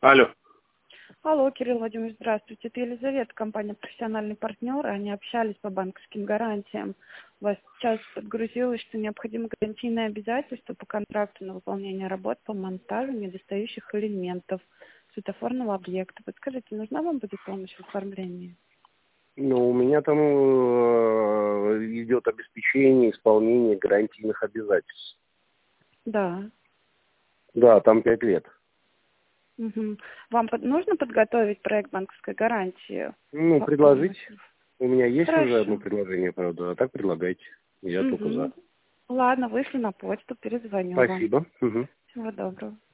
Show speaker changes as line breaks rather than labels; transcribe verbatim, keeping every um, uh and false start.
Алло.
Алло, Кирилл Владимирович, здравствуйте. Это Елизавета, компания «Профессиональный партнер». Они общались по банковским гарантиям. У вас сейчас подгрузилось, что необходимо гарантийное обязательство по контракту на выполнение работ по монтажу недостающих элементов светофорного объекта. Подскажите, нужна вам будет помощь в оформлении?
Ну, у меня там э, идет обеспечение исполнения гарантийных обязательств.
Да.
Да, там пять лет.
Угу. Вам под- нужно подготовить проект банковской гарантии?
Ну,
По-
предложить.
полностью?
У меня есть уже одно
Хорошо.
предложение, правда, а так предлагайте. Я только за.
Угу. Ладно, вышли на почту, перезвоню вам.
Спасибо. Угу.
Всего доброго.